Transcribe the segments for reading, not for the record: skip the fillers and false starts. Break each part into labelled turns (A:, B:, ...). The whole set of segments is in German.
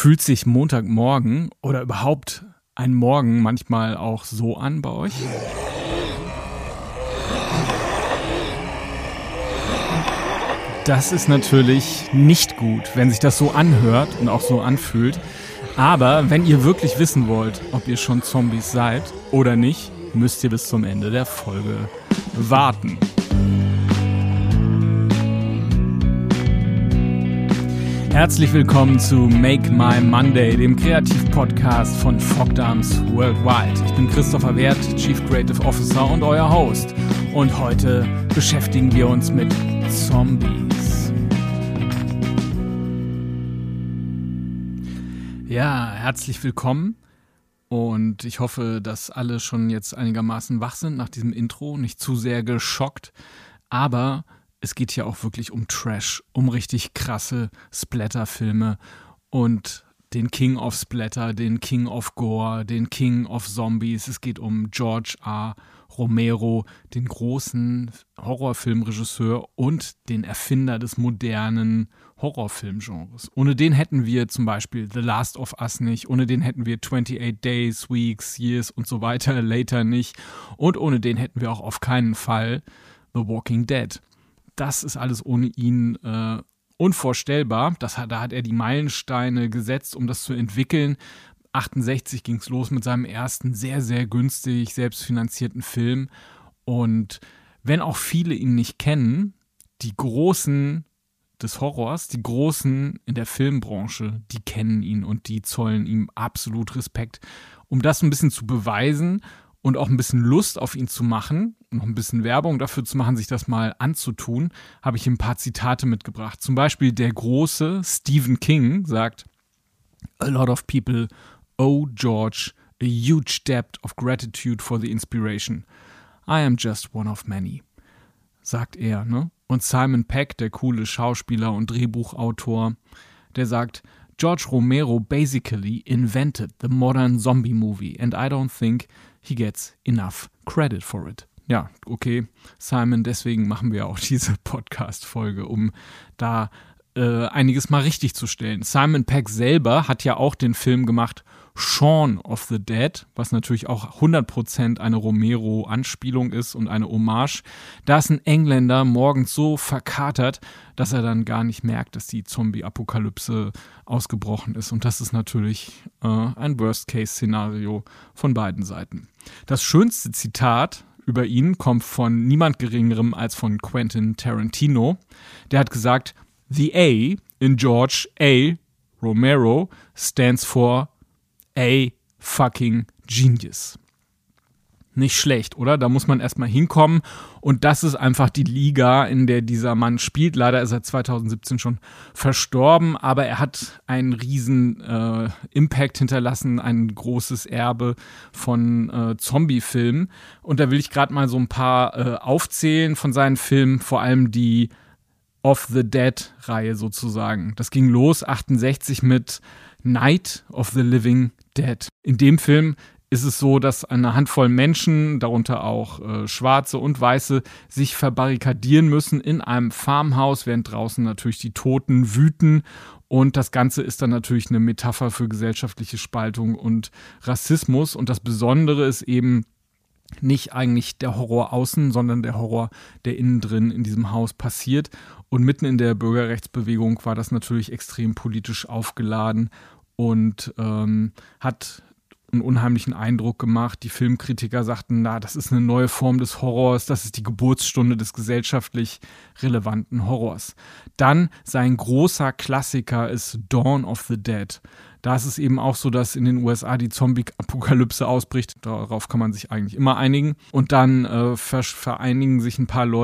A: Fühlt sich Montagmorgen oder überhaupt ein Morgen manchmal auch so an bei euch? Das ist natürlich nicht gut, wenn sich das so anhört und auch so anfühlt. Aber wenn ihr wirklich wissen wollt, ob ihr schon Zombies seid oder nicht, müsst ihr bis zum Ende der Folge warten. Herzlich willkommen zu Make My Monday, dem Kreativ-Podcast von Fogdarms Worldwide. Ich bin Christopher Wert, Chief Creative Officer und euer Host. Und heute beschäftigen wir uns mit Zombies. Ja, herzlich willkommen. Und ich hoffe, dass alle schon jetzt einigermaßen wach sind nach diesem Intro, nicht zu sehr geschockt. Aber es geht hier auch wirklich um Trash, um richtig krasse Splatter-Filme und den King of Splatter, den King of Gore, den King of Zombies. Es geht um George R. Romero, den großen Horrorfilmregisseur und den Erfinder des modernen Horrorfilmgenres. Ohne den hätten wir zum Beispiel The Last of Us nicht, ohne den hätten wir 28 Days, Weeks, Years und so weiter, Later nicht und ohne den hätten wir auch auf keinen Fall The Walking Dead. Das ist alles ohne ihn unvorstellbar. Da hat er die Meilensteine gesetzt, um das zu entwickeln. 1968 ging es los mit seinem ersten sehr, sehr günstig selbstfinanzierten Film. Und wenn auch viele ihn nicht kennen, die Großen des Horrors, die Großen in der Filmbranche, die kennen ihn und die zollen ihm absolut Respekt. Um das ein bisschen zu beweisen und auch ein bisschen Lust auf ihn zu machen, noch ein bisschen Werbung dafür zu machen, sich das mal anzutun, habe ich ein paar Zitate mitgebracht. Zum Beispiel der große Stephen King sagt: "A lot of people owe George a huge debt of gratitude for the inspiration. I am just one of many." Sagt er, ne? Und Simon Pegg, der coole Schauspieler und Drehbuchautor, der sagt: "George Romero basically invented the modern zombie movie and I don't think he gets enough credit for it." Ja, okay, Simon, deswegen machen wir auch diese Podcast-Folge, um da einiges mal richtig zu stellen. Simon Pegg selber hat ja auch den Film gemacht Shaun of the Dead, was natürlich auch 100% eine Romero-Anspielung ist und eine Hommage. Da ist ein Engländer morgens so verkatert, dass er dann gar nicht merkt, dass die Zombie-Apokalypse ausgebrochen ist. Und das ist natürlich ein Worst-Case-Szenario von beiden Seiten. Das schönste Zitat über ihn kommt von niemand Geringerem als von Quentin Tarantino. Der hat gesagt: "The A in George A. Romero stands for a fucking genius." Nicht schlecht, oder? Da muss man erstmal hinkommen. Und das ist einfach die Liga, in der dieser Mann spielt. Leider ist er 2017 schon verstorben, aber er hat einen riesen Impact hinterlassen, ein großes Erbe von Zombie-Filmen. Und da will ich gerade mal so ein paar aufzählen von seinen Filmen, vor allem die of the Dead-Reihe sozusagen. Das ging los 1968 mit Night of the Living Dead. In dem Film ist es so, dass eine Handvoll Menschen, darunter auch Schwarze und Weiße, sich verbarrikadieren müssen in einem Farmhaus, während draußen natürlich die Toten wüten. Und das Ganze ist dann natürlich eine Metapher für gesellschaftliche Spaltung und Rassismus. Und das Besondere ist eben nicht eigentlich der Horror außen, sondern der Horror, der innen drin in diesem Haus passiert. Und mitten in der Bürgerrechtsbewegung war das natürlich extrem politisch aufgeladen und hat einen unheimlichen Eindruck gemacht. Die Filmkritiker sagten, das ist eine neue Form des Horrors, das ist die Geburtsstunde des gesellschaftlich relevanten Horrors. Dann sein großer Klassiker ist Dawn of the Dead. Da ist es eben auch so, dass in den USA die Zombie-Apokalypse ausbricht. Darauf kann man sich eigentlich immer einigen. Und dann versammeln sich ein paar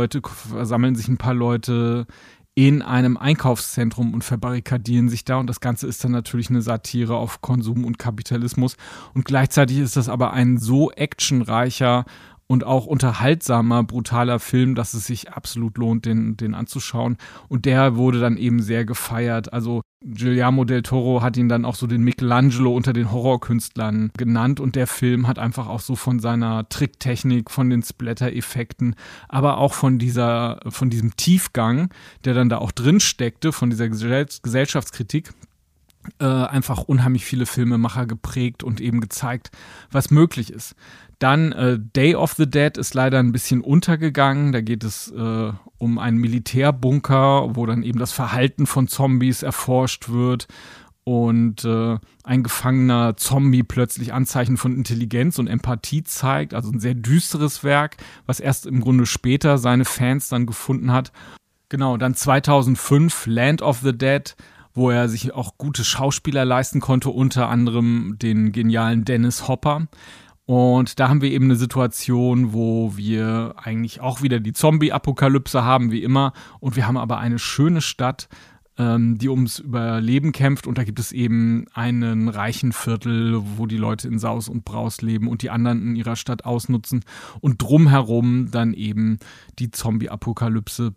A: Leute in einem Einkaufszentrum und verbarrikadieren sich da. Und das Ganze ist dann natürlich eine Satire auf Konsum und Kapitalismus. Und gleichzeitig ist das aber ein so actionreicher und auch unterhaltsamer, brutaler Film, dass es sich absolut lohnt, den anzuschauen. Und der wurde dann eben sehr gefeiert. Also Guillermo del Toro hat ihn dann auch so den Michelangelo unter den Horrorkünstlern genannt. Und der Film hat einfach auch so von seiner Tricktechnik, von den Splatter-Effekten, aber auch von diesem Tiefgang, der dann da auch drin steckte, von dieser Gesellschaftskritik, einfach unheimlich viele Filmemacher geprägt und eben gezeigt, was möglich ist. Dann Day of the Dead ist leider ein bisschen untergegangen. Da geht es um einen Militärbunker, wo dann eben das Verhalten von Zombies erforscht wird und ein gefangener Zombie plötzlich Anzeichen von Intelligenz und Empathie zeigt. Also ein sehr düsteres Werk, was erst im Grunde später seine Fans dann gefunden hat. Genau, dann 2005 Land of the Dead, wo er sich auch gute Schauspieler leisten konnte, unter anderem den genialen Dennis Hopper. Und da haben wir eben eine Situation, wo wir eigentlich auch wieder die Zombie-Apokalypse haben, wie immer. Und wir haben aber eine schöne Stadt, die ums Überleben kämpft. Und da gibt es eben einen reichen Viertel, wo die Leute in Saus und Braus leben und die anderen in ihrer Stadt ausnutzen. Und drumherum dann eben die Zombie-Apokalypse,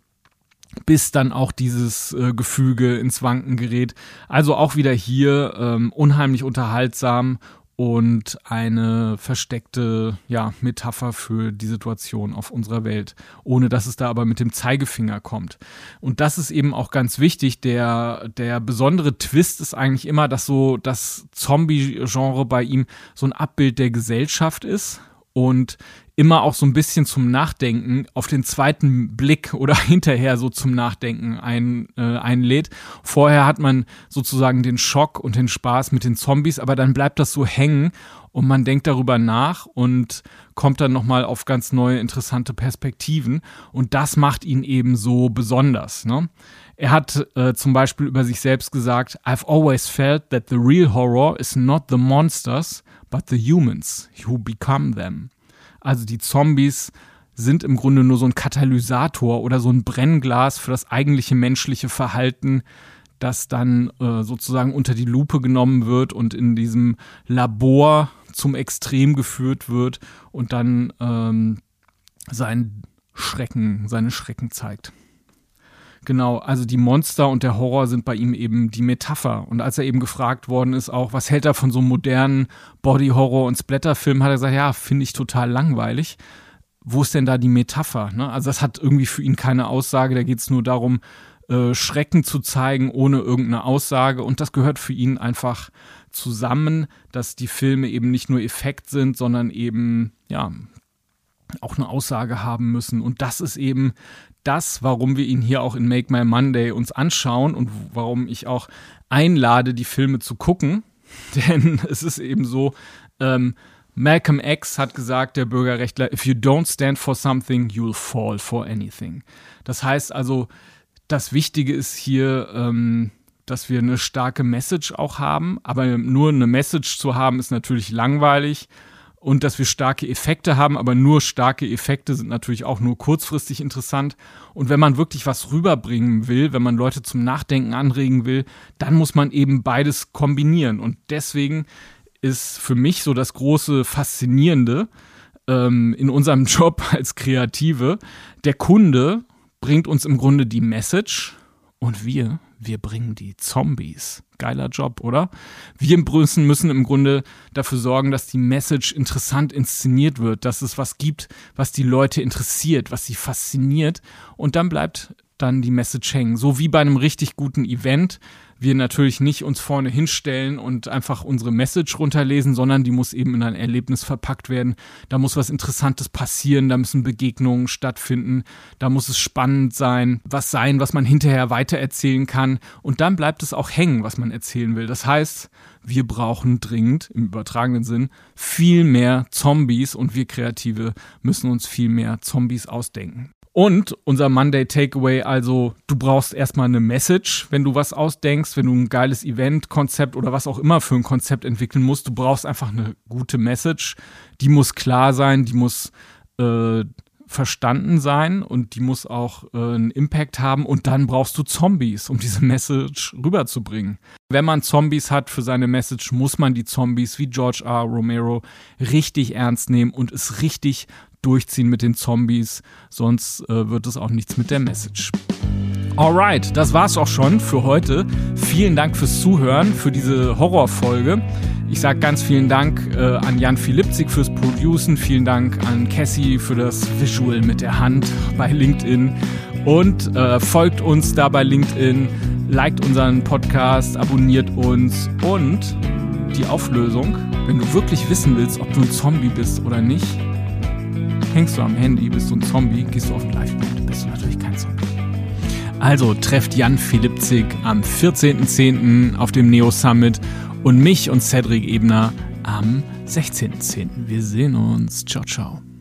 A: bis dann auch dieses Gefüge ins Wanken gerät. Also auch wieder hier unheimlich unterhaltsam und eine versteckte Metapher für die Situation auf unserer Welt, ohne dass es da aber mit dem Zeigefinger kommt. Und das ist eben auch ganz wichtig. Der besondere Twist ist eigentlich immer, dass so das Zombie-Genre bei ihm so ein Abbild der Gesellschaft ist und immer auch so ein bisschen zum Nachdenken auf den zweiten Blick oder hinterher so zum Nachdenken einlädt. Vorher hat man sozusagen den Schock und den Spaß mit den Zombies, aber dann bleibt das so hängen und man denkt darüber nach und kommt dann nochmal auf ganz neue, interessante Perspektiven. Und das macht ihn eben so besonders, ne? Er hat zum Beispiel über sich selbst gesagt, I've always felt that the real horror is not the monsters, but the humans who become them. Also die Zombies sind im Grunde nur so ein Katalysator oder so ein Brennglas für das eigentliche menschliche Verhalten, das dann sozusagen unter die Lupe genommen wird und in diesem Labor zum Extrem geführt wird und dann seine Schrecken zeigt. Genau, also die Monster und der Horror sind bei ihm eben die Metapher. Und als er eben gefragt worden ist auch, was hält er von so einem modernen Body-Horror- und Splatter-Film, hat er gesagt, ja, finde ich total langweilig. Wo ist denn da die Metapher? Ne? Also das hat irgendwie für ihn keine Aussage, da geht es nur darum, Schrecken zu zeigen, ohne irgendeine Aussage. Und das gehört für ihn einfach zusammen, dass die Filme eben nicht nur Effekt sind, sondern eben, auch eine Aussage haben müssen. Und das ist eben das, warum wir ihn hier auch in Make My Monday uns anschauen und warum ich auch einlade, die Filme zu gucken. Denn es ist eben so, Malcolm X hat gesagt, der Bürgerrechtler, if you don't stand for something, you'll fall for anything. Das heißt also, das Wichtige ist hier, dass wir eine starke Message auch haben, aber nur eine Message zu haben, ist natürlich langweilig. Und dass wir starke Effekte haben, aber nur starke Effekte sind natürlich auch nur kurzfristig interessant. Und wenn man wirklich was rüberbringen will, wenn man Leute zum Nachdenken anregen will, dann muss man eben beides kombinieren. Und deswegen ist für mich so das große Faszinierende in unserem Job als Kreative, der Kunde bringt uns im Grunde die Message und wir bringen die Zombies. Geiler Job, oder? Wir müssen im Grunde dafür sorgen, dass die Message interessant inszeniert wird, dass es was gibt, was die Leute interessiert, was sie fasziniert und dann bleibt dann die Message hängen. So wie bei einem richtig guten Event wir natürlich nicht uns vorne hinstellen und einfach unsere Message runterlesen, sondern die muss eben in ein Erlebnis verpackt werden. Da muss was Interessantes passieren, da müssen Begegnungen stattfinden, da muss es spannend sein, was man hinterher weitererzählen kann und dann bleibt es auch hängen, was man erzählen will. Das heißt, wir brauchen dringend, im übertragenen Sinn, viel mehr Zombies und wir Kreative müssen uns viel mehr Zombies ausdenken. Und unser Monday Takeaway, also du brauchst erstmal eine Message, wenn du was ausdenkst, wenn du ein geiles Event-Konzept oder was auch immer für ein Konzept entwickeln musst. Du brauchst einfach eine gute Message, die muss klar sein, die muss verstanden sein und die muss auch einen Impact haben und dann brauchst du Zombies, um diese Message rüberzubringen. Wenn man Zombies hat für seine Message, muss man die Zombies wie George R. Romero richtig ernst nehmen und es richtig durchziehen mit den Zombies, sonst wird es auch nichts mit der Message. Alright, das war's auch schon für heute. Vielen Dank fürs Zuhören, für diese Horrorfolge. Ich sage ganz vielen Dank an Jan Philippzig fürs Producen, vielen Dank an Cassie für das Visual mit der Hand bei LinkedIn und folgt uns da bei LinkedIn, liked unseren Podcast, abonniert uns und die Auflösung, wenn du wirklich wissen willst, ob du ein Zombie bist oder nicht, hängst du am Handy, bist du ein Zombie, gehst du auf ein Live-Bild, bist du natürlich kein Zombie. Also trefft Jan Philippzig am 14.10. auf dem Neo Summit und mich und Cedric Ebner am 16.10. Wir sehen uns. Ciao, ciao.